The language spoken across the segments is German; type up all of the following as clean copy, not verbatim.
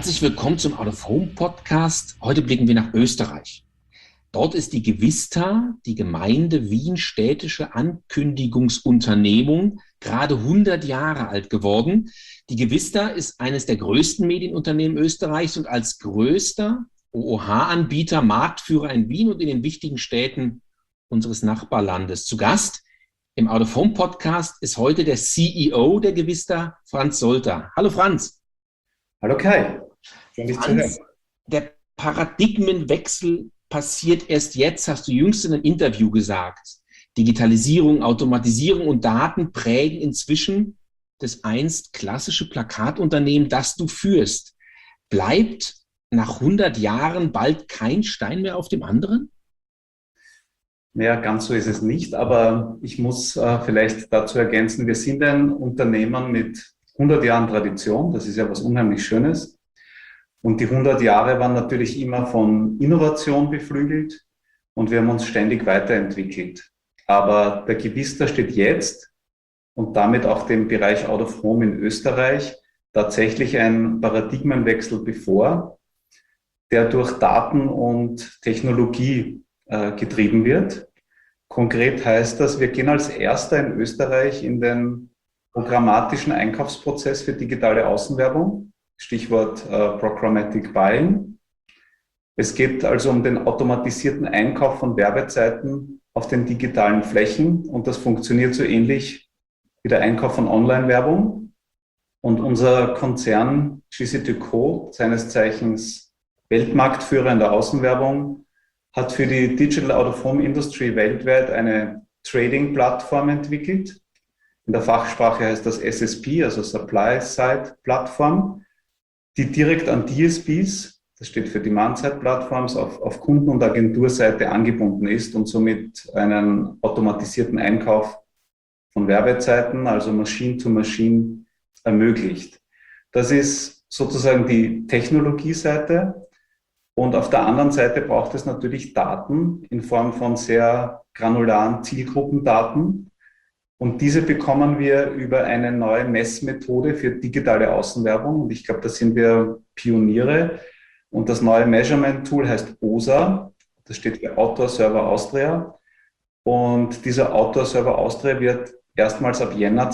Herzlich willkommen zum Out of Home Podcast. Heute blicken wir nach Österreich. Dort ist die Gewista, die Gemeinde Wien Städtische Ankündigungsunternehmung, gerade 100 Jahre alt geworden. Die Gewista ist eines der größten Medienunternehmen Österreichs und als größter OOH-Anbieter Marktführer in Wien und in den wichtigen Städten unseres Nachbarlandes. Zu Gast im Out of Home Podcast ist heute der CEO der Gewista, Franz Solter. Hallo Franz. Hallo Kai, schön dich zu hören. Der Paradigmenwechsel passiert erst jetzt, hast du jüngst in einem Interview gesagt. Digitalisierung, Automatisierung und Daten prägen inzwischen das einst klassische Plakatunternehmen, das du führst. Bleibt nach 100 Jahren bald kein Stein mehr auf dem anderen? Ja, ganz so ist es nicht, aber ich muss vielleicht dazu ergänzen, wir sind ein Unternehmen mit 100 Jahren Tradition, das ist ja was unheimlich Schönes. Und die 100 Jahre waren natürlich immer von Innovation beflügelt und wir haben uns ständig weiterentwickelt. Aber der Gewista steht jetzt und damit auch dem Bereich Out of Home in Österreich tatsächlich ein Paradigmenwechsel bevor, der durch Daten und Technologie getrieben wird. Konkret heißt das, wir gehen als Erster in Österreich in den programmatischen Einkaufsprozess für digitale Außenwerbung, Stichwort Programmatic Buying. Es geht also um den automatisierten Einkauf von Werbezeiten auf den digitalen Flächen und das funktioniert so ähnlich wie der Einkauf von Online-Werbung. Und unser Konzern GC2Co, seines Zeichens Weltmarktführer in der Außenwerbung, hat für die Digital Out-of-Home-Industry weltweit eine Trading-Plattform entwickelt. In der Fachsprache heißt das SSP, also Supply-Side-Plattform, die direkt an DSPs, das steht für Demand-Side-Plattforms, auf Kunden- und Agenturseite angebunden ist und somit einen automatisierten Einkauf von Werbezeiten, also Machine-to-Machine, ermöglicht. Das ist sozusagen die Technologieseite. Und auf der anderen Seite braucht es natürlich Daten in Form von sehr granularen Zielgruppendaten. Und diese bekommen wir über eine neue Messmethode für digitale Außenwerbung. Und ich glaube, da sind wir Pioniere. Und das neue Measurement-Tool heißt OSA. Das steht für Outdoor Server Austria. Und dieser Outdoor Server Austria wird erstmals ab Jänner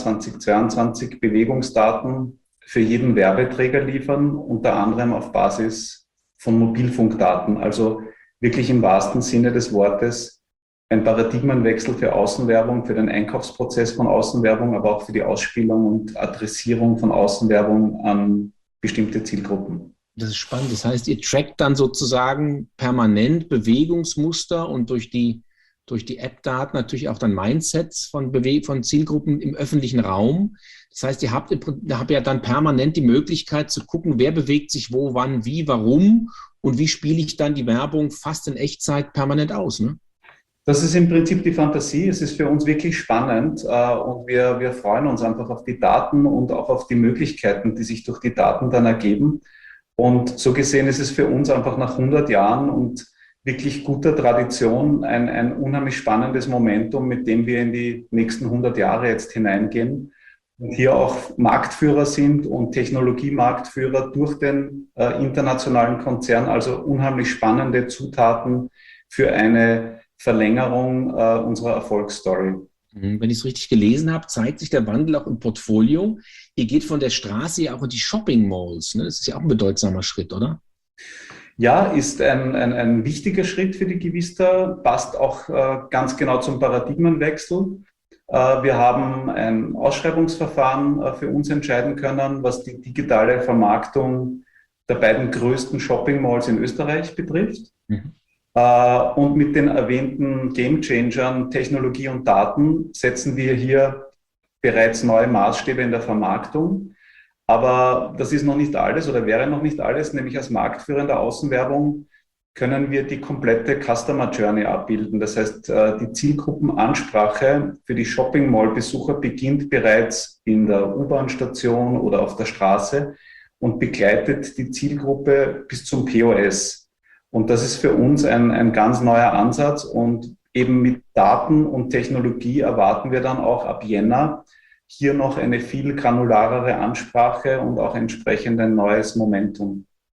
2022 Bewegungsdaten für jeden Werbeträger liefern, unter anderem auf Basis von Mobilfunkdaten. Also wirklich im wahrsten Sinne des Wortes ein Paradigmenwechsel für Außenwerbung, für den Einkaufsprozess von Außenwerbung, aber auch für die Ausspielung und Adressierung von Außenwerbung an bestimmte Zielgruppen. Das ist spannend. Das heißt, ihr trackt dann sozusagen permanent Bewegungsmuster und durch die App-Daten natürlich auch dann Mindsets von Zielgruppen im öffentlichen Raum. Das heißt, ihr habt ja dann permanent die Möglichkeit zu gucken, wer bewegt sich wo, wann, wie, warum und wie spiele ich dann die Werbung fast in Echtzeit permanent aus, ne? Das ist im Prinzip die Fantasie. Es ist für uns wirklich spannend und wir freuen uns einfach auf die Daten und auch auf die Möglichkeiten, die sich durch die Daten dann ergeben. Und so gesehen ist es für uns einfach nach 100 Jahren und wirklich guter Tradition ein unheimlich spannendes Momentum, mit dem wir in die nächsten 100 Jahre jetzt hineingehen und hier auch Marktführer sind und Technologiemarktführer durch den internationalen Konzern. Also unheimlich spannende Zutaten für eine Verlängerung unserer Erfolgsstory. Wenn ich es richtig gelesen habe, zeigt sich der Wandel auch im Portfolio. Ihr geht von der Straße ja auch in die Shopping-Malls, ne? Das ist ja auch ein bedeutsamer Schritt, oder? Ja, ist ein wichtiger Schritt für die Gewista, passt auch ganz genau zum Paradigmenwechsel. Wir haben ein Ausschreibungsverfahren für uns entscheiden können, was die digitale Vermarktung der beiden größten Shopping-Malls in Österreich betrifft. Mhm. Und mit den erwähnten Game-Changern, Technologie und Daten setzen wir hier bereits neue Maßstäbe in der Vermarktung. Aber das ist noch nicht alles oder wäre noch nicht alles, nämlich als Marktführer in der Außenwerbung können wir die komplette Customer Journey abbilden. Das heißt, die Zielgruppenansprache für die Shopping Mall-Besucher beginnt bereits in der U-Bahn-Station oder auf der Straße und begleitet die Zielgruppe bis zum POS. Und das ist für uns ein ganz neuer Ansatz und eben mit Daten und Technologie erwarten wir dann auch ab Jänner hier noch eine viel granularere Ansprache und auch entsprechend ein neues Momentum.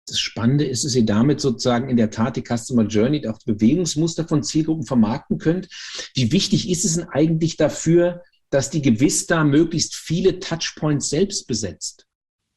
Das Spannende ist, dass ihr damit sozusagen in der Tat die Customer Journey, auch die Bewegungsmuster von Zielgruppen vermarkten könnt. Wie wichtig ist es denn eigentlich dafür, dass die Gewista möglichst viele Touchpoints selbst besetzt?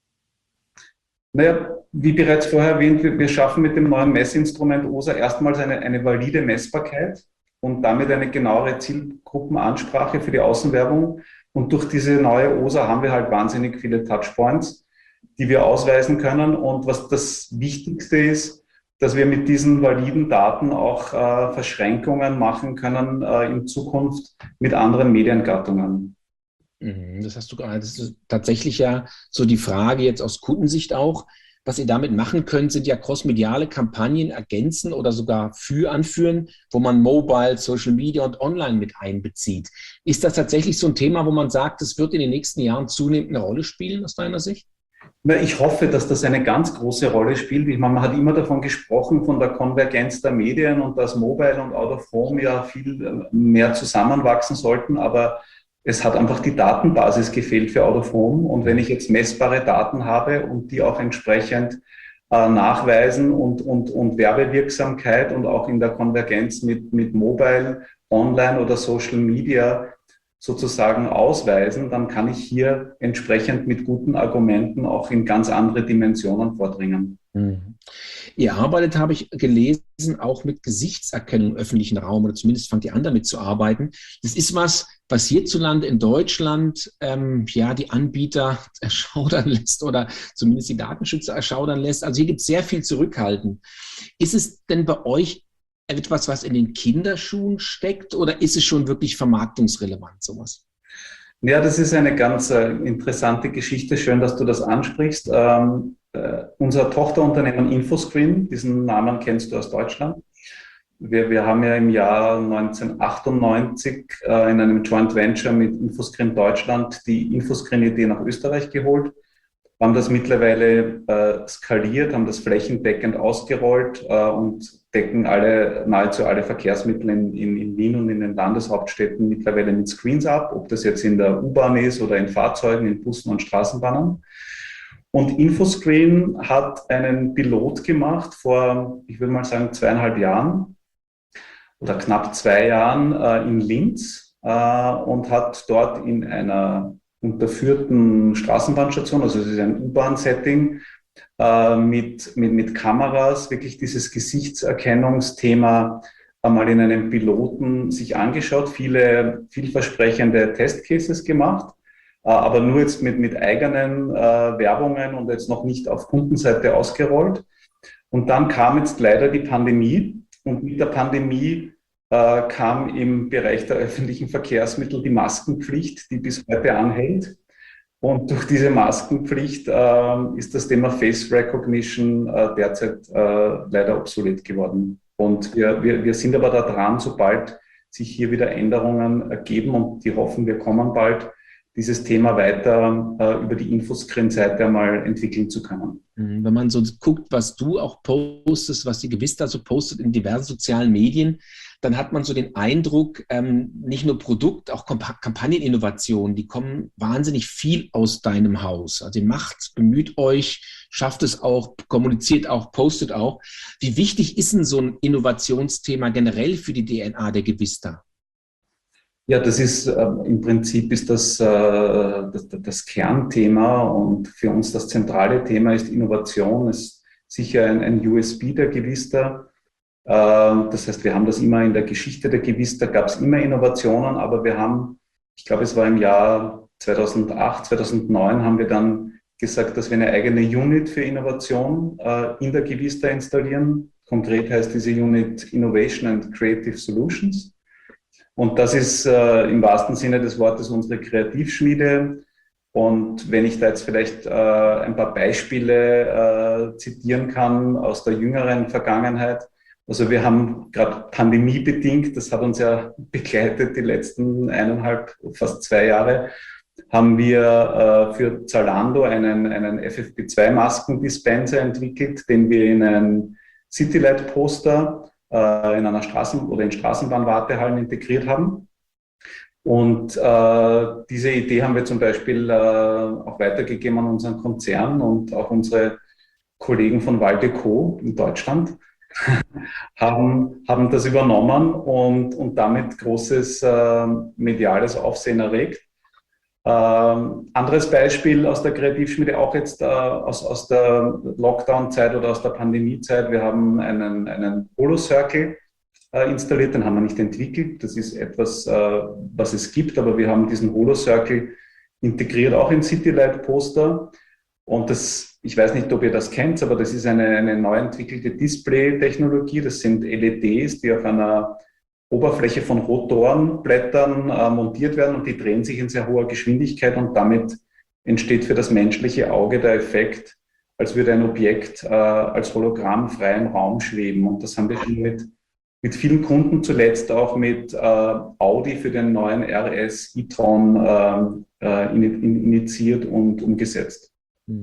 Naja, wie bereits vorher erwähnt, wir schaffen mit dem neuen Messinstrument OSA erstmals eine valide Messbarkeit und damit eine genauere Zielgruppenansprache für die Außenwerbung. Und durch diese neue OSA haben wir halt wahnsinnig viele Touchpoints, die wir ausweisen können. Und was das Wichtigste ist, dass wir mit diesen validen Daten auch Verschränkungen machen können in Zukunft mit anderen Mediengattungen. Das hast du gerade. Das ist tatsächlich ja so die Frage jetzt aus Kundensicht auch. Was ihr damit machen könnt, sind ja crossmediale Kampagnen ergänzen oder sogar anführen, wo man Mobile, Social Media und Online mit einbezieht. Ist das tatsächlich so ein Thema, wo man sagt, es wird in den nächsten Jahren zunehmend eine Rolle spielen, aus deiner Sicht? Na, ich hoffe, dass das eine ganz große Rolle spielt. Ich meine, man hat immer davon gesprochen, von der Konvergenz der Medien und dass Mobile und Out of Home ja viel mehr zusammenwachsen sollten, aber es hat einfach die Datenbasis gefehlt für Out of Home. Und wenn ich jetzt messbare Daten habe und die auch entsprechend nachweisen und Werbewirksamkeit und auch in der Konvergenz mit Mobile, Online oder Social Media sozusagen ausweisen, dann kann ich hier entsprechend mit guten Argumenten auch in ganz andere Dimensionen vordringen. Mhm. Ihr arbeitet, habe ich gelesen, auch mit Gesichtserkennung im öffentlichen Raum oder zumindest fangt ihr an, damit zu arbeiten. Das ist was hierzulande in Deutschland die Anbieter erschaudern lässt oder zumindest die Datenschützer erschaudern lässt. Also hier gibt es sehr viel Zurückhalten. Ist es denn bei euch etwas, was in den Kinderschuhen steckt oder ist es schon wirklich vermarktungsrelevant, sowas? Ja, das ist eine ganz interessante Geschichte. Schön, dass du das ansprichst. Unser Tochterunternehmen Infoscreen, diesen Namen kennst du aus Deutschland. Wir haben ja im Jahr 1998 in einem Joint Venture mit Infoscreen Deutschland die Infoscreen-Idee nach Österreich geholt, haben das mittlerweile skaliert, haben das flächendeckend ausgerollt und decken nahezu alle Verkehrsmittel in Wien und in den Landeshauptstädten mittlerweile mit Screens ab, ob das jetzt in der U-Bahn ist oder in Fahrzeugen, in Bussen und Straßenbahnen. Und Infoscreen hat einen Pilot gemacht vor, ich würde mal sagen, 2,5 Jahren oder knapp 2 Jahren in Linz und hat dort in einer unterführten Straßenbahnstation, also es ist ein U-Bahn-Setting, mit Kameras wirklich dieses Gesichtserkennungsthema einmal in einem Piloten sich angeschaut, viele vielversprechende Testcases gemacht, aber nur jetzt mit eigenen Werbungen und jetzt noch nicht auf Kundenseite ausgerollt. Und dann kam jetzt leider die Pandemie und mit der Pandemie kam im Bereich der öffentlichen Verkehrsmittel die Maskenpflicht, die bis heute anhält. Und durch diese Maskenpflicht ist das Thema Face Recognition derzeit leider obsolet geworden. Und wir sind aber da dran, sobald sich hier wieder Änderungen ergeben und die hoffen, wir kommen bald, dieses Thema weiter über die Infoscreen-Seite einmal entwickeln zu können. Wenn man so guckt, was du auch postest, was die Gewista so postet in diversen sozialen Medien, dann hat man so den Eindruck, nicht nur Produkt, auch Kampagneninnovationen, die kommen wahnsinnig viel aus deinem Haus. Also ihr macht, bemüht euch, schafft es auch, kommuniziert auch, postet auch. Wie wichtig ist denn so ein Innovationsthema generell für die DNA der Gewista? Ja, das ist im Prinzip ist das Kernthema und für uns das zentrale Thema ist Innovation, ist sicher ein USP der Gewista. Das heißt, wir haben das immer in der Geschichte der Gewista, gab es immer Innovationen, aber wir haben, ich glaube, es war im Jahr 2008, 2009, haben wir dann gesagt, dass wir eine eigene Unit für Innovation in der Gewista installieren. Konkret heißt diese Unit Innovation and Creative Solutions. Und das ist im wahrsten Sinne des Wortes unsere Kreativschmiede. Und wenn ich da jetzt vielleicht ein paar Beispiele zitieren kann aus der jüngeren Vergangenheit. Also wir haben gerade pandemiebedingt, das hat uns ja begleitet die letzten 1,5, fast 2 Jahre, haben wir für Zalando einen FFP2-Maskendispenser entwickelt, den wir in ein Citylight-Poster in einer in Straßenbahnwartehallen integriert haben. Und diese Idee haben wir zum Beispiel auch weitergegeben an unseren Konzern und auch unsere Kollegen von Waldeco in Deutschland haben das übernommen und damit großes mediales Aufsehen erregt. Anderes Beispiel aus der Kreativschmiede, auch jetzt aus der Lockdown-Zeit oder aus der Pandemie-Zeit. Wir haben einen Holo-Circle installiert, den haben wir nicht entwickelt. Das ist etwas, was es gibt, aber wir haben diesen Holo-Circle integriert, auch in Citylight-Poster. Und das, ich weiß nicht, ob ihr das kennt, aber das ist eine neu entwickelte Display-Technologie. Das sind LEDs, die auf einer Oberfläche von Rotorenblättern montiert werden und die drehen sich in sehr hoher Geschwindigkeit und damit entsteht für das menschliche Auge der Effekt, als würde ein Objekt als Hologramm frei im Raum schweben. Und das haben wir schon mit vielen Kunden, zuletzt auch mit Audi für den neuen RS e-tron initiiert und umgesetzt.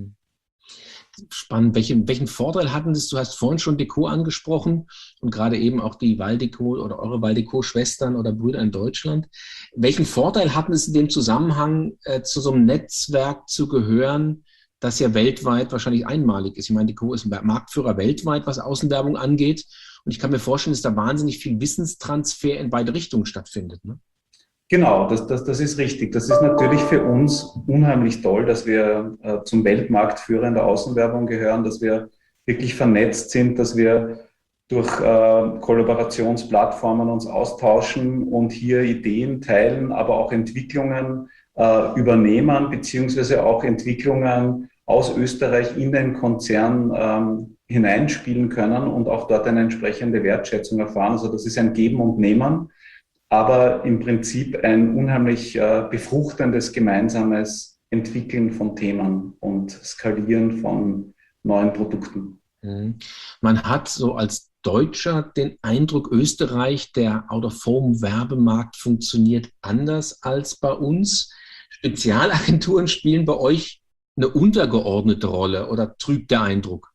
Spannend. Welchen Vorteil hatten das? Du hast vorhin schon Deko angesprochen und gerade eben auch die Waldeco oder eure Waldeco-Schwestern oder Brüder in Deutschland. Welchen Vorteil hatten es in dem Zusammenhang, zu so einem Netzwerk zu gehören, das ja weltweit wahrscheinlich einmalig ist? Ich meine, Deko ist ein Marktführer weltweit, was Außenwerbung angeht. Und ich kann mir vorstellen, dass da wahnsinnig viel Wissenstransfer in beide Richtungen stattfindet, ne? Genau, das ist richtig. Das ist natürlich für uns unheimlich toll, dass wir zum Weltmarktführer in der Außenwerbung gehören, dass wir wirklich vernetzt sind, dass wir durch Kollaborationsplattformen uns austauschen und hier Ideen teilen, aber auch Entwicklungen übernehmen, beziehungsweise auch Entwicklungen aus Österreich in den Konzern hineinspielen können und auch dort eine entsprechende Wertschätzung erfahren. Also das ist ein Geben und Nehmen, aber im Prinzip ein unheimlich befruchtendes gemeinsames Entwickeln von Themen und Skalieren von neuen Produkten. Man hat so als Deutscher den Eindruck, Österreich, der Out-of-Home-Werbemarkt funktioniert anders als bei uns. Spezialagenturen spielen bei euch eine untergeordnete Rolle oder trübt der Eindruck?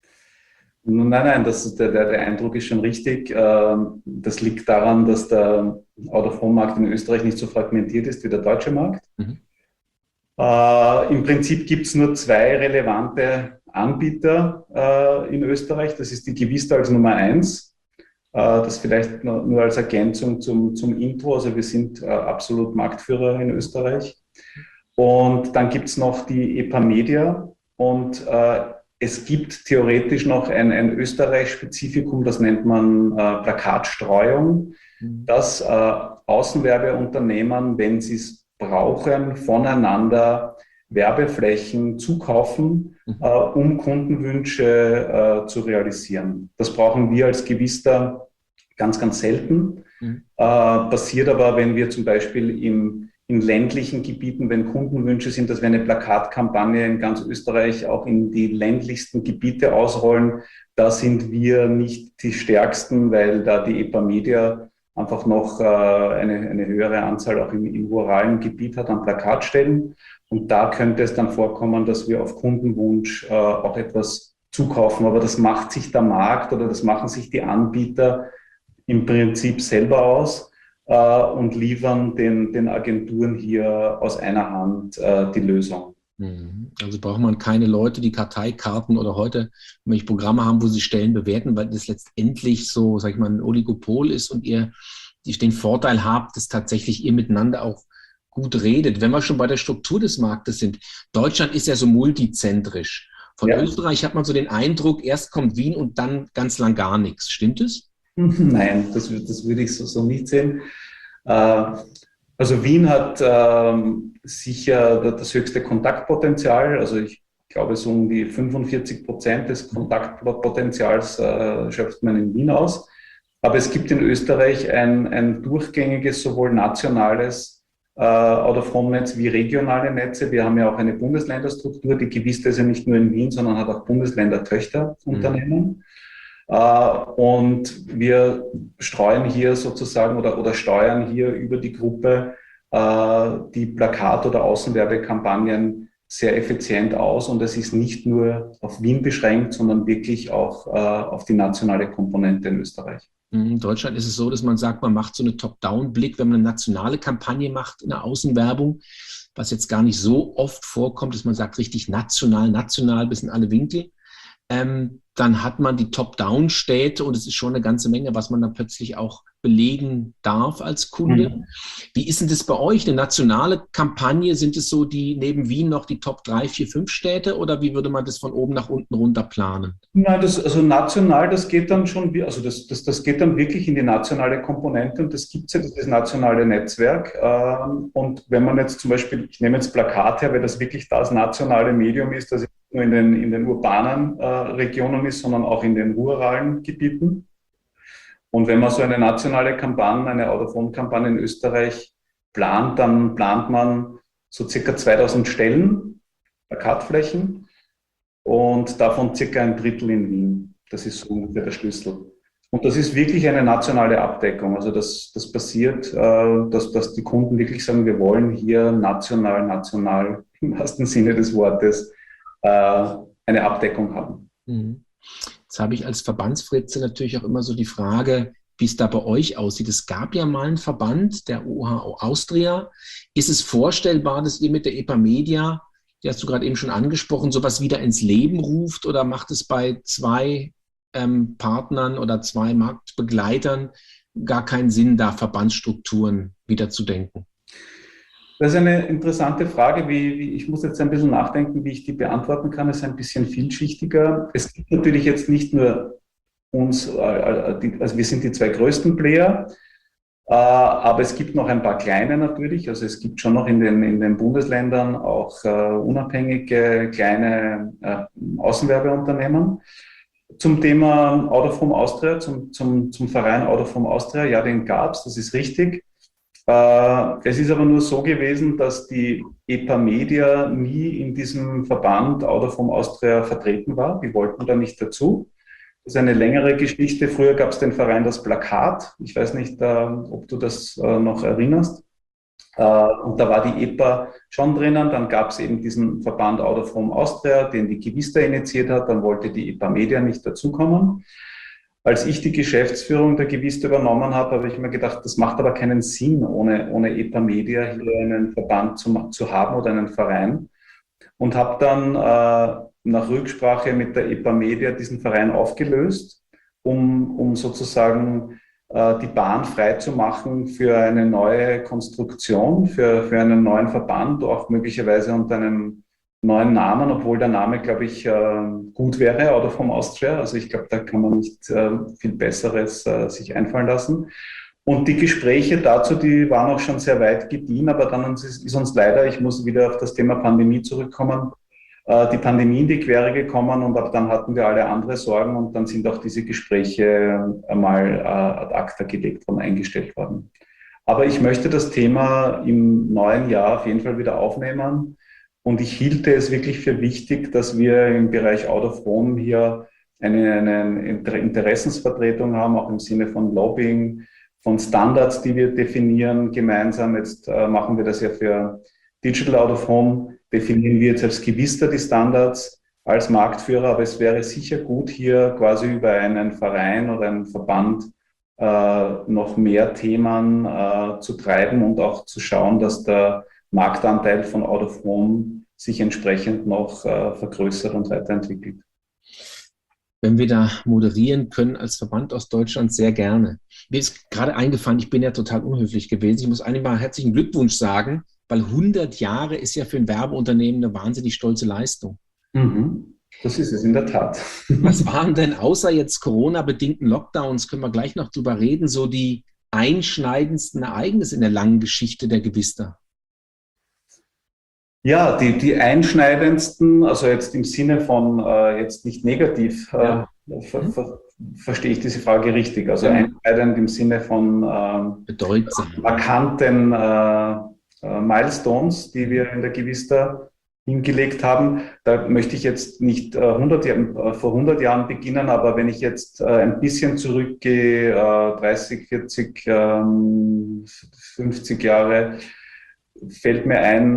Nein, der Eindruck ist schon richtig. Das liegt daran, dass der Out-of-Home-Markt in Österreich nicht so fragmentiert ist wie der deutsche Markt. Im Prinzip gibt es nur zwei relevante Anbieter in Österreich. Das ist die Gevista als Nummer 1. Das vielleicht nur als Ergänzung zum Intro. Also wir sind absolut Marktführer in Österreich. Und dann gibt es noch die EPA Media und es gibt theoretisch noch ein Österreich-Spezifikum, das nennt man Plakatstreuung, dass Außenwerbeunternehmen, wenn sie es brauchen, voneinander Werbeflächen zukaufen, um Kundenwünsche zu realisieren. Das brauchen wir als Gevista ganz, ganz selten. Passiert aber, wenn wir zum Beispiel in ländlichen Gebieten, wenn Kundenwünsche sind, dass wir eine Plakatkampagne in ganz Österreich auch in die ländlichsten Gebiete ausrollen. Da sind wir nicht die Stärksten, weil da die EPA Media einfach noch eine höhere Anzahl auch im ruralen Gebiet hat an Plakatstellen. Und da könnte es dann vorkommen, dass wir auf Kundenwunsch auch etwas zukaufen. Aber das macht sich der Markt oder das machen sich die Anbieter im Prinzip selber aus und liefern den Agenturen hier aus einer Hand die Lösung. Also braucht man keine Leute, die Karteikarten oder heute welche Programme haben, wo sie Stellen bewerten, weil das letztendlich so, sag ich mal, ein Oligopol ist und ihr den Vorteil habt, dass tatsächlich ihr miteinander auch gut redet. Wenn wir schon bei der Struktur des Marktes sind, Deutschland ist ja so multizentrisch. Von Österreich hat man so den Eindruck, erst kommt Wien und dann ganz lang gar nichts. Stimmt es? Nein, das würde ich so nicht sehen. Also Wien hat sicher das höchste Kontaktpotenzial. Also ich glaube, so um die 45% des Kontaktpotenzials schöpft man in Wien aus. Aber es gibt in Österreich ein durchgängiges, sowohl nationales Out-of-Home-Netz wie regionale Netze. Wir haben ja auch eine Bundesländerstruktur. Die Gevista ist ja nicht nur in Wien, sondern hat auch Bundesländer-Töchterunternehmen. Und wir streuen hier sozusagen oder steuern hier über die Gruppe die Plakat- oder Außenwerbekampagnen sehr effizient aus. Und es ist nicht nur auf Wien beschränkt, sondern wirklich auch auf die nationale Komponente in Österreich. In Deutschland ist es so, dass man sagt, man macht so eine Top-Down-Blick, wenn man eine nationale Kampagne macht in der Außenwerbung, was jetzt gar nicht so oft vorkommt, dass man sagt, richtig national bis in alle Winkel. dann hat man die Top-Down-Städte und es ist schon eine ganze Menge, was man dann plötzlich auch belegen darf als Kunde. Mhm. Wie ist denn das bei euch? Eine nationale Kampagne, sind es so die neben Wien noch die Top 3, 4, 5 Städte oder wie würde man das von oben nach unten runter planen? Nein, also national, das geht dann schon, also das geht dann wirklich in die nationale Komponente und das gibt es ja, das nationale Netzwerk. Und wenn man jetzt zum Beispiel, ich nehme jetzt Plakat her, weil das wirklich das nationale Medium ist, das nicht nur in den urbanen Regionen ist, sondern auch in den ruralen Gebieten. Und wenn man so eine nationale Kampagne, eine Out-of-Home-Kampagne in Österreich plant, dann plant man so circa 2000 Stellen, Plakatflächen. Und davon circa ein Drittel in Wien. Das ist so ungefähr der Schlüssel. Und das ist wirklich eine nationale Abdeckung. Also das passiert, dass die Kunden wirklich sagen, wir wollen hier national im wahrsten Sinne des Wortes eine Abdeckung haben. Mhm. Jetzt habe ich als Verbandsfritze natürlich auch immer so die Frage, wie es da bei euch aussieht. Es gab ja mal einen Verband, der OHO Austria. Ist es vorstellbar, dass ihr mit der EPA Media, die hast du gerade eben schon angesprochen, sowas wieder ins Leben ruft oder macht es bei zwei Partnern oder zwei Marktbegleitern gar keinen Sinn, da Verbandsstrukturen wieder zu denken? Das ist eine interessante Frage. Ich muss jetzt ein bisschen nachdenken, wie ich die beantworten kann. Es ist ein bisschen vielschichtiger. Es gibt natürlich jetzt nicht nur uns, also wir sind die zwei größten Player, aber es gibt noch ein paar kleine natürlich. Also es gibt schon noch in den Bundesländern auch unabhängige kleine Außenwerbeunternehmen. Zum Thema Out of Home Austria, zum Verein Out of Home Austria, ja, den gab es, das ist richtig. Es ist aber nur so gewesen, dass die EPA Media nie in diesem Verband Out of Home Austria vertreten war. Die wollten da nicht dazu. Das ist eine längere Geschichte. Früher gab es den Verein Das Plakat. Ich weiß nicht, ob du das noch erinnerst. Und da war die EPA schon drinnen. Dann gab es eben diesen Verband Out of Home Austria, den die Gewista initiiert hat. Dann wollte die EPA Media nicht dazukommen. Als ich die Geschäftsführung der Gewista übernommen habe ich mir gedacht, das macht aber keinen Sinn, ohne EPA Media hier einen Verband zu haben oder einen Verein. Und habe dann nach Rücksprache mit der EPA Media diesen Verein aufgelöst, um sozusagen die Bahn frei zu machen für eine neue Konstruktion, für einen neuen Verband, auch möglicherweise unter einem neuen Namen, obwohl der Name, glaube ich, gut wäre, Out of Home Austria. Also ich glaube, da kann man nicht viel Besseres sich einfallen lassen. Und die Gespräche dazu, die waren auch schon sehr weit gediehen, aber dann ist uns leider, ich muss wieder auf das Thema Pandemie zurückkommen, die Pandemie in die Quere gekommen und ab dann hatten wir alle andere Sorgen und dann sind auch diese Gespräche einmal ad acta gelegt und eingestellt worden. Aber ich möchte das Thema im neuen Jahr auf jeden Fall wieder aufnehmen und ich hielte es wirklich für wichtig, dass wir im Bereich Out of Home hier eine Interessensvertretung haben, auch im Sinne von Lobbying, von Standards, die wir definieren gemeinsam. Jetzt machen wir das ja für Digital Out of Home, definieren wir jetzt als Gewista die Standards als Marktführer, aber es wäre sicher gut, hier quasi über einen Verein oder einen Verband noch mehr Themen zu treiben und auch zu schauen, dass der Marktanteil von Out of Home sich entsprechend noch vergrößert und weiterentwickelt. Wenn wir da moderieren können als Verband aus Deutschland, sehr gerne. Mir ist gerade eingefallen, ich bin ja total unhöflich gewesen. Ich muss eigentlich mal herzlichen Glückwunsch sagen, weil 100 Jahre ist ja für ein Werbeunternehmen eine wahnsinnig stolze Leistung. Mhm. Das ist es in der Tat. Was waren denn außer jetzt Corona-bedingten Lockdowns, können wir gleich noch drüber reden, so die einschneidendsten Ereignisse in der langen Geschichte der Gewista? Ja, die einschneidendsten, also jetzt im Sinne von jetzt nicht negativ, Ja. verstehe ich diese Frage richtig. Also einschneidend im Sinne von Bedeutsam. markanten Milestones, die wir in der Gewista hingelegt haben. Da möchte ich jetzt nicht vor 100 Jahren beginnen, aber wenn ich jetzt ein bisschen zurückgehe, 30, 40, 50 Jahre, fällt mir ein,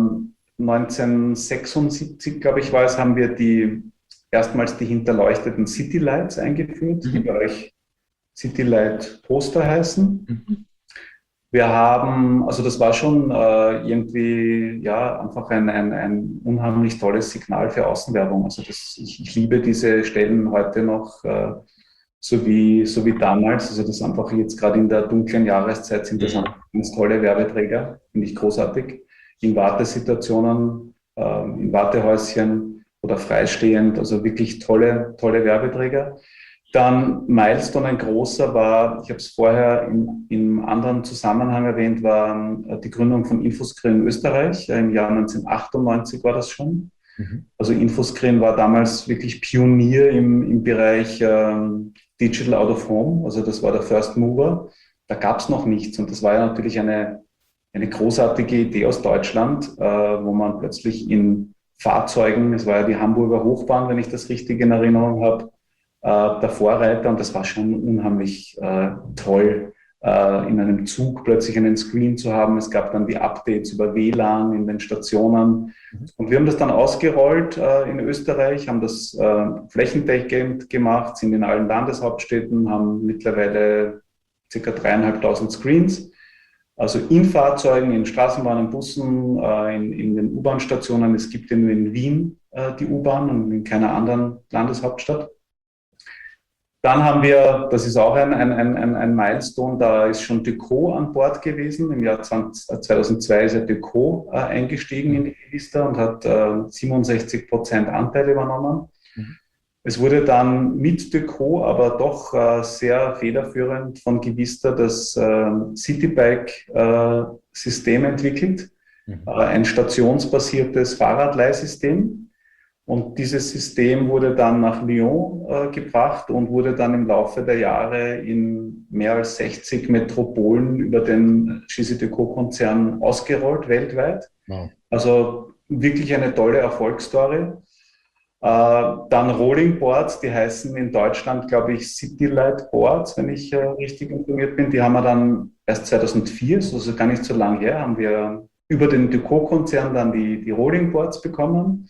1976, glaube ich, war es, haben wir erstmals die hinterleuchteten City Lights eingeführt, die bei euch City Light Poster heißen. Wir haben, also das war schon irgendwie, ja, einfach ein unheimlich tolles Signal für Außenwerbung. Also ich liebe diese Stellen heute noch, so wie damals. Also das einfach jetzt gerade in der dunklen Jahreszeit sind das einfach ganz tolle Werbeträger, finde ich großartig. In Wartesituationen, in Wartehäuschen oder freistehend, also wirklich tolle, tolle Werbeträger. Dann Milestone, ein großer, war, ich habe es vorher im anderen Zusammenhang erwähnt, war die Gründung von Infoscreen in Österreich. Im Jahr 1998 war das schon. Mhm. Also Infoscreen war damals wirklich Pionier im Bereich Digital Out of Home. Also das war der First Mover. Da gab es noch nichts. Und das war ja natürlich eine großartige Idee aus Deutschland, wo man plötzlich in Fahrzeugen, es war ja die Hamburger Hochbahn, wenn ich das richtig in Erinnerung habe, der Vorreiter, und das war schon unheimlich toll, in einem Zug plötzlich einen Screen zu haben. Es gab dann die Updates über WLAN in den Stationen. Und wir haben das dann ausgerollt in Österreich, haben das flächendeckend gemacht, sind in allen Landeshauptstädten, haben mittlerweile ca. 3.500 Screens. Also in Fahrzeugen, in Straßenbahnen, Bussen, in den U-Bahn-Stationen. Es gibt ja nur in Wien die U-Bahn und in keiner anderen Landeshauptstadt. Dann haben wir, das ist auch ein Milestone, da ist schon Decaux an Bord gewesen. Im Jahr 2002 ist ja Decaux eingestiegen in die Vista und hat 67% Anteile übernommen. Mhm. Es wurde dann mit Decaux aber doch sehr federführend von Gevista das Citybike-System entwickelt, ein stationsbasiertes Fahrradleihsystem. Und dieses System wurde dann nach Lyon gebracht und wurde dann im Laufe der Jahre in mehr als 60 Metropolen über den GCDecaux-Konzern ausgerollt, weltweit. Wow. Also wirklich eine tolle Erfolgsstory. Dann Rolling Boards, die heißen in Deutschland, glaube ich, Citylight Boards, wenn ich richtig informiert bin. Die haben wir dann erst 2004, also gar nicht so lange her, haben wir über den Decaux-Konzern dann die Rolling Boards bekommen.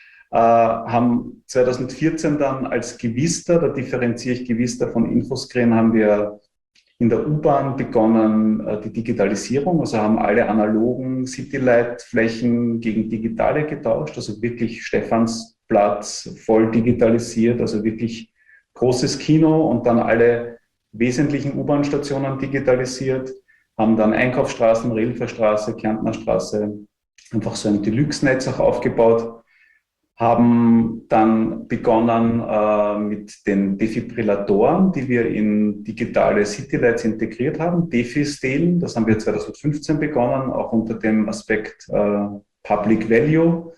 Haben 2014 dann als Gevista, da differenziere ich Gevista von Infoscreen, haben wir in der U-Bahn begonnen die Digitalisierung, also haben alle analogen Citylight-Flächen gegen digitale getauscht, also wirklich Stephansplatz voll digitalisiert, also wirklich großes Kino, und dann alle wesentlichen U-Bahn-Stationen digitalisiert, haben dann Einkaufsstraßen, Rilferstraße, Kärntner Straße, einfach so ein Deluxe-Netz auch aufgebaut. Haben dann begonnen mit den Defibrillatoren, die wir in digitale Citylights integriert haben, Defi-Stelen. Das haben wir 2015 begonnen, auch unter dem Aspekt Public Value.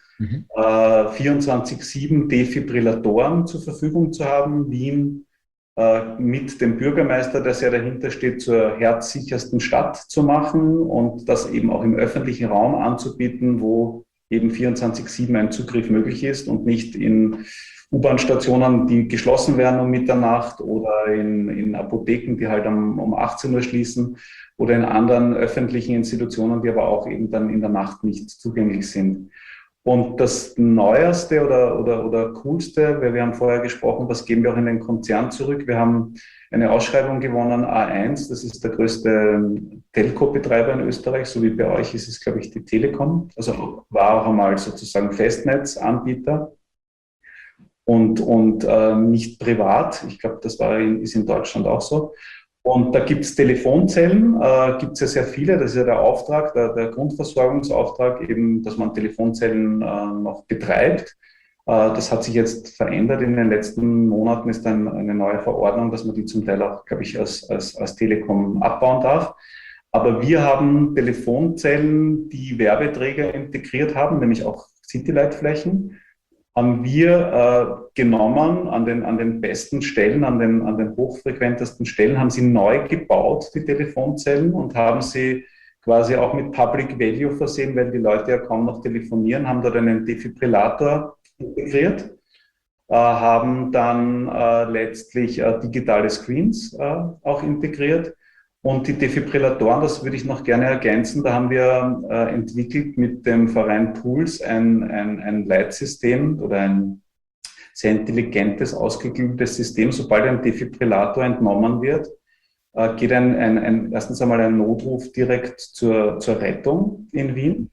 24/7 Defibrillatoren zur Verfügung zu haben, Wien mit dem Bürgermeister, der sehr dahinter steht, zur herzsichersten Stadt zu machen und das eben auch im öffentlichen Raum anzubieten, wo eben 24/7 ein Zugriff möglich ist und nicht in U-Bahn-Stationen, die geschlossen werden um Mitternacht, oder in Apotheken, die halt um 18 Uhr schließen, oder in anderen öffentlichen Institutionen, die aber auch eben dann in der Nacht nicht zugänglich sind. Und das Neueste oder Coolste, weil wir haben vorher gesprochen, das geben wir auch in den Konzern zurück. Wir haben eine Ausschreibung gewonnen, A1, das ist der größte Telco-Betreiber in Österreich, so wie bei euch ist es, glaube ich, die Telekom. Also war auch einmal sozusagen Festnetzanbieter und nicht privat. Ich glaube, das ist in Deutschland auch so. Und da gibt es Telefonzellen, gibt es ja sehr viele, das ist ja der Auftrag, der Grundversorgungsauftrag eben, dass man Telefonzellen noch betreibt. Das hat sich jetzt verändert. In den letzten Monaten ist dann eine neue Verordnung, dass man die zum Teil auch, glaube ich, als Telekom abbauen darf. Aber wir haben Telefonzellen, die Werbeträger integriert haben, nämlich auch Citylight-Flächen, haben wir genommen an den besten Stellen, an den hochfrequentesten Stellen, haben sie neu gebaut, die Telefonzellen, und haben sie quasi auch mit Public Value versehen, weil die Leute ja kaum noch telefonieren, haben dort einen Defibrillator integriert, haben dann letztlich digitale Screens auch integriert. Und die Defibrillatoren, das würde ich noch gerne ergänzen, da haben wir entwickelt mit dem Verein Puls ein Leitsystem oder ein sehr intelligentes, ausgeklügeltes System. Sobald ein Defibrillator entnommen wird, geht erstens einmal ein Notruf direkt zur Rettung in Wien.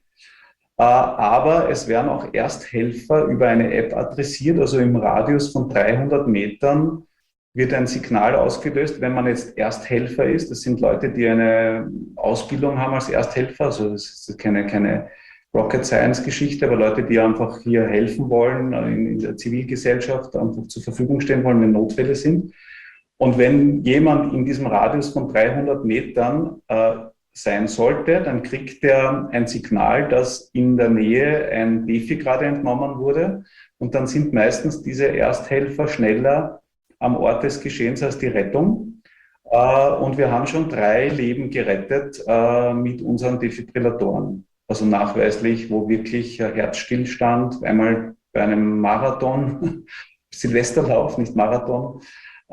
Aber es werden auch Ersthelfer über eine App adressiert, also im Radius von 300 Metern wird ein Signal ausgelöst, wenn man jetzt Ersthelfer ist. Das sind Leute, die eine Ausbildung haben als Ersthelfer, also das ist keine Rocket Science Geschichte, aber Leute, die einfach hier helfen wollen, in der Zivilgesellschaft einfach zur Verfügung stehen wollen, wenn Notfälle sind. Und wenn jemand in diesem Radius von 300 Metern sein sollte, dann kriegt er ein Signal, dass in der Nähe ein Defi gerade entnommen wurde. Und dann sind meistens diese Ersthelfer schneller am Ort des Geschehens als die Rettung. Und wir haben schon 3 Leben gerettet mit unseren Defibrillatoren. Also nachweislich, wo wirklich Herzstillstand, einmal bei einem Marathon, Silvesterlauf, nicht Marathon,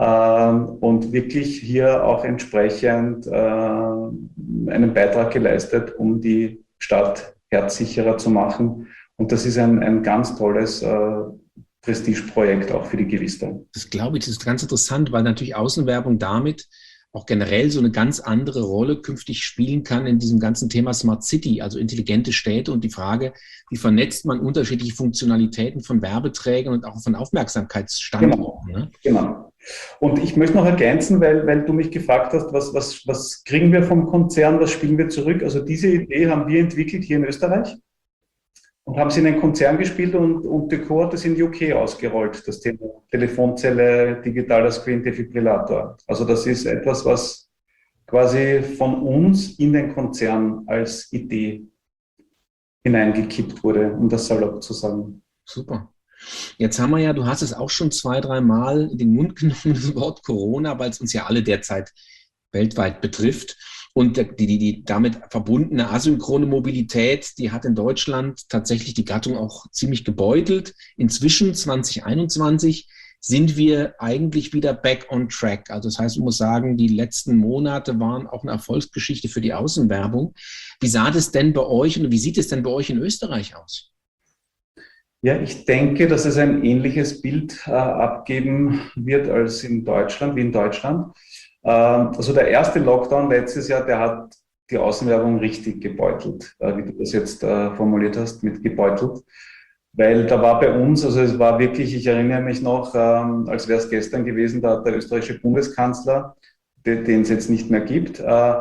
und wirklich hier auch entsprechend einen Beitrag geleistet, um die Stadt herzsicherer zu machen. Und das ist ein ganz tolles Prestigeprojekt auch für die Gewista. Das glaube ich, das ist ganz interessant, weil natürlich Außenwerbung damit auch generell so eine ganz andere Rolle künftig spielen kann in diesem ganzen Thema Smart City, also intelligente Städte und die Frage, wie vernetzt man unterschiedliche Funktionalitäten von Werbeträgern und auch von Aufmerksamkeitsstandorten. Genau. Ne? Genau. Und ich möchte noch ergänzen, weil du mich gefragt hast, was kriegen wir vom Konzern, was spielen wir zurück? Also diese Idee haben wir entwickelt hier in Österreich und haben sie in den Konzern gespielt und Decor hat das in UK ausgerollt, das Thema Telefonzelle, digitaler Screen, Defibrillator. Also das ist etwas, was quasi von uns in den Konzern als Idee hineingekippt wurde, um das salopp zu sagen. Super. Jetzt haben wir ja, du hast es auch schon 2, 3 Mal in den Mund genommen, das Wort Corona, weil es uns ja alle derzeit weltweit betrifft. Und die damit verbundene asynchrone Mobilität, die hat in Deutschland tatsächlich die Gattung auch ziemlich gebeutelt. Inzwischen, 2021, sind wir eigentlich wieder back on track. Also das heißt, ich muss sagen, die letzten Monate waren auch eine Erfolgsgeschichte für die Außenwerbung. Wie sah das denn bei euch und wie sieht es denn bei euch in Österreich aus? Ja, ich denke, dass es ein ähnliches Bild abgeben wird als in Deutschland, wie in Deutschland. Also der erste Lockdown letztes Jahr, der hat die Außenwerbung richtig gebeutelt, wie du das jetzt formuliert hast, mit gebeutelt. Weil da war bei uns, also es war wirklich, ich erinnere mich noch, als wäre es gestern gewesen, da hat der österreichische Bundeskanzler, den es jetzt nicht mehr gibt,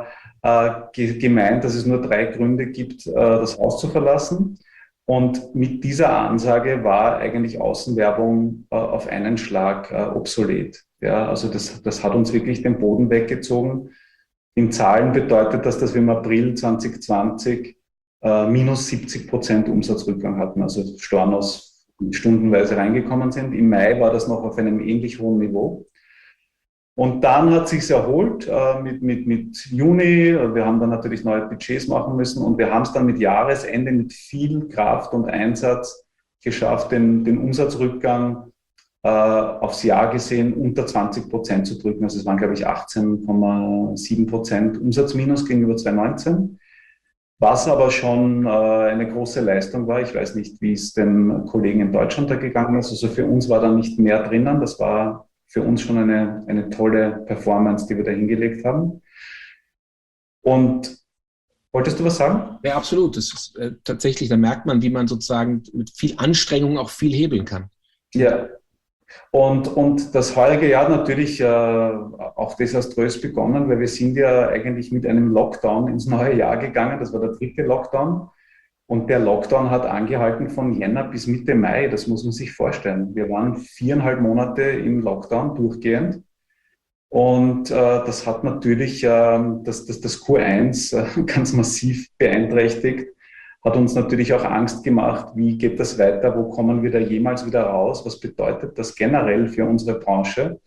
gemeint, dass es nur 3 Gründe gibt, das Haus zu verlassen. Und mit dieser Ansage war eigentlich Außenwerbung auf einen Schlag obsolet. Ja, also das hat uns wirklich den Boden weggezogen. In Zahlen bedeutet das wir im April 2020 minus 70% Umsatzrückgang hatten, also Stornos stundenweise reingekommen sind. Im Mai war das noch auf einem ähnlich hohen Niveau. Und dann hat sich's erholt mit Juni. Wir haben dann natürlich neue Budgets machen müssen und wir haben es dann mit Jahresende mit viel Kraft und Einsatz geschafft, den Umsatzrückgang aufs Jahr gesehen unter 20% zu drücken. Also es waren, glaube ich, 18,7% Umsatzminus gegenüber 2019. Was aber schon eine große Leistung war. Ich weiß nicht, wie es den Kollegen in Deutschland da gegangen ist. Also für uns war da nicht mehr drinnen. Das war für uns schon eine tolle Performance, die wir da hingelegt haben. Und wolltest du was sagen? Ja, absolut. Das ist tatsächlich, da merkt man, wie man sozusagen mit viel Anstrengung auch viel hebeln kann. Ja. Und das heurige Jahr hat natürlich auch desaströs begonnen, weil wir sind ja eigentlich mit einem Lockdown ins neue Jahr gegangen. Das war der 3. Lockdown. Und der Lockdown hat angehalten von Jänner bis Mitte Mai. Das muss man sich vorstellen. Wir waren 4,5 Monate im Lockdown durchgehend. Und das hat natürlich das Q1 ganz massiv beeinträchtigt. Hat uns natürlich auch Angst gemacht, wie geht das weiter, wo kommen wir da jemals wieder raus, was bedeutet das generell für unsere Branche.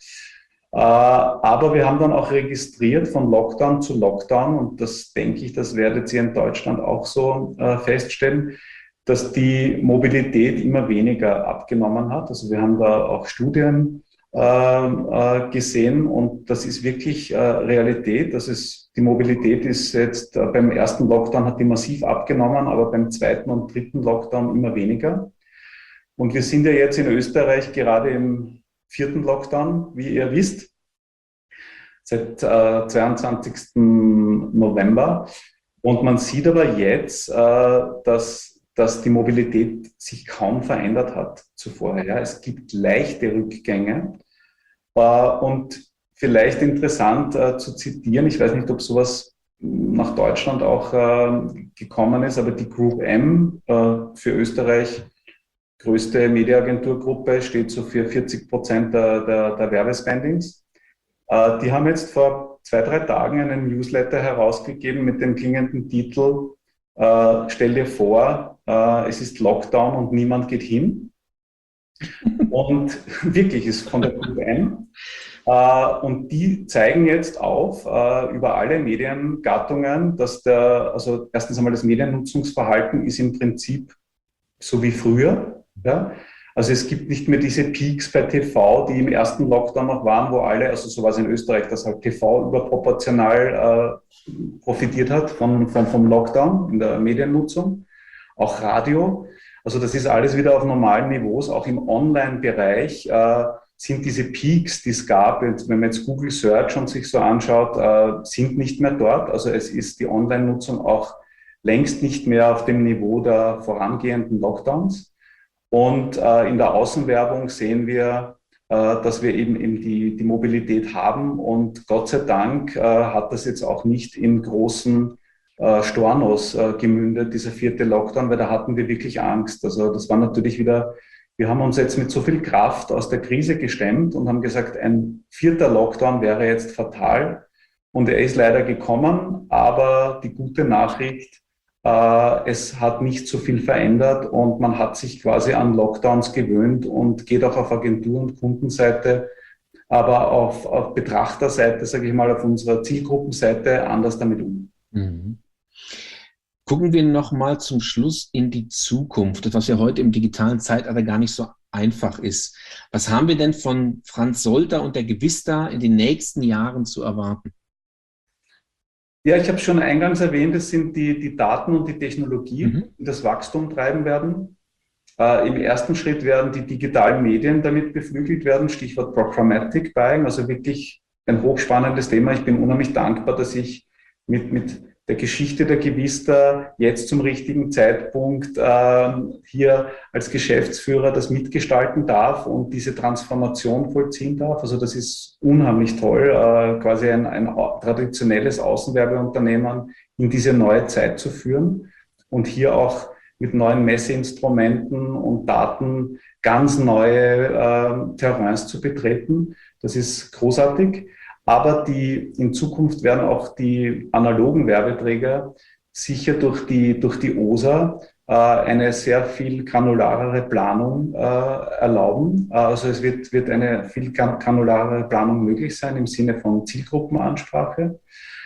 Aber wir haben dann auch registriert von Lockdown zu Lockdown und das denke ich, das werdet ihr in Deutschland auch so feststellen, dass die Mobilität immer weniger abgenommen hat. Also wir haben da auch Studien gesehen und das ist wirklich Realität. Die Mobilität ist jetzt beim ersten Lockdown hat die massiv abgenommen, aber beim 2. und 3. Lockdown immer weniger. Und wir sind ja jetzt in Österreich gerade im 4. Lockdown, wie ihr wisst. seit 22. November. Und man sieht aber jetzt, dass die Mobilität sich kaum verändert hat zuvor. Ja. Es gibt leichte Rückgänge. Und vielleicht interessant zu zitieren, ich weiß nicht, ob sowas nach Deutschland auch gekommen ist, aber die Group M für Österreich, größte Mediaagenturgruppe, steht so für 40% der Werbespendings. Die haben jetzt vor 2-3 Tagen einen Newsletter herausgegeben mit dem klingenden Titel Stell dir vor, es ist Lockdown und niemand geht hin. Und wirklich ist von der Group M. Und die zeigen jetzt auf über alle Mediengattungen, dass also erstens einmal das Mediennutzungsverhalten ist im Prinzip so wie früher. Ja? Also es gibt nicht mehr diese Peaks bei TV, die im ersten Lockdown noch waren, wo alle, also so war es in Österreich, dass halt TV überproportional profitiert hat vom Lockdown in der Mediennutzung, auch Radio. Also das ist alles wieder auf normalen Niveaus, auch im Online-Bereich sind diese Peaks, die es gab, wenn man jetzt Google Search und sich so anschaut, sind nicht mehr dort. Also es ist die Online-Nutzung auch längst nicht mehr auf dem Niveau der vorangehenden Lockdowns. Und in der Außenwerbung sehen wir, dass wir eben die Mobilität haben. Und Gott sei Dank hat das jetzt auch nicht in großen Stornos gemündet, dieser 4. Lockdown, weil da hatten wir wirklich Angst. Also das war natürlich wieder, wir haben uns jetzt mit so viel Kraft aus der Krise gestemmt und haben gesagt, ein 4. Lockdown wäre jetzt fatal. Und er ist leider gekommen, aber die gute Nachricht, es hat nicht so viel verändert und man hat sich quasi an Lockdowns gewöhnt und geht auch auf Agentur- und Kundenseite, aber auf Betrachterseite, sage ich mal, auf unserer Zielgruppenseite anders damit um. Mhm. Gucken wir nochmal zum Schluss in die Zukunft, was ja heute im digitalen Zeitalter gar nicht so einfach ist. Was haben wir denn von Franz Solter und der Gewista in den nächsten Jahren zu erwarten? Ja, ich habe schon eingangs erwähnt, es sind die Daten und die Technologie, die das Wachstum treiben werden. Im ersten Schritt werden die digitalen Medien damit beflügelt werden, Stichwort Programmatic Buying, also wirklich ein hochspannendes Thema. Ich bin unheimlich dankbar, dass ich mit der Geschichte der Gewista jetzt zum richtigen Zeitpunkt hier als Geschäftsführer das mitgestalten darf und diese Transformation vollziehen darf. Also das ist unheimlich toll, quasi ein traditionelles Außenwerbeunternehmen in diese neue Zeit zu führen und hier auch mit neuen Messeinstrumenten und Daten ganz neue Terrains zu betreten. Das ist großartig. Aber in Zukunft werden auch die analogen Werbeträger sicher durch die OSA eine sehr viel granularere Planung erlauben. Also es wird eine viel granularere Planung möglich sein im Sinne von Zielgruppenansprache.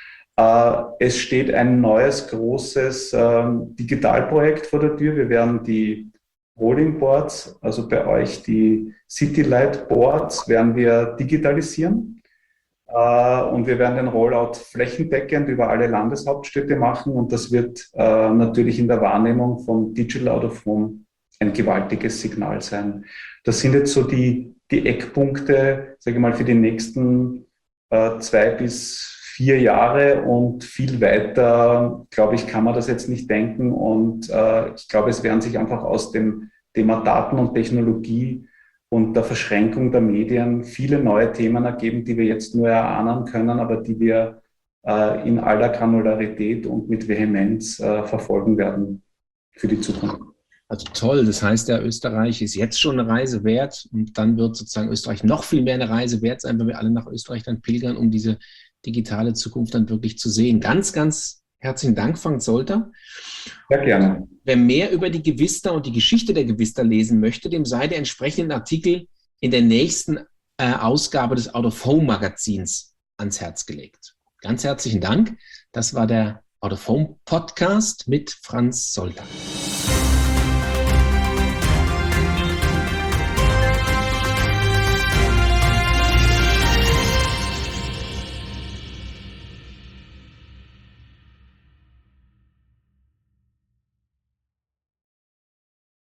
Es steht ein neues, großes Digitalprojekt vor der Tür. Wir werden die Rolling Boards, also bei euch die Citylight Boards, werden wir digitalisieren. Und wir werden den Rollout flächendeckend über alle Landeshauptstädte machen. Und das wird natürlich in der Wahrnehmung von Digital Out of Home ein gewaltiges Signal sein. Das sind jetzt so die Eckpunkte, sage ich mal, für die nächsten 2 bis 4 Jahre. Und viel weiter, glaube ich, kann man das jetzt nicht denken. Und ich glaube, es werden sich einfach aus dem Thema Daten und Technologie und der Verschränkung der Medien viele neue Themen ergeben, die wir jetzt nur erahnen können, aber die wir in aller Granularität und mit Vehemenz verfolgen werden für die Zukunft. Also toll, das heißt ja, Österreich ist jetzt schon eine Reise wert und dann wird sozusagen Österreich noch viel mehr eine Reise wert sein, wenn wir alle nach Österreich dann pilgern, um diese digitale Zukunft dann wirklich zu sehen. Ganz, ganz herzlichen Dank, Franz Solter. Ja, gerne. Wer mehr über die Gewista und die Geschichte der Gewista lesen möchte, dem sei der entsprechende Artikel in der nächsten Ausgabe des Out of Home Magazins ans Herz gelegt. Ganz herzlichen Dank. Das war der Out of Home Podcast mit Franz Solter.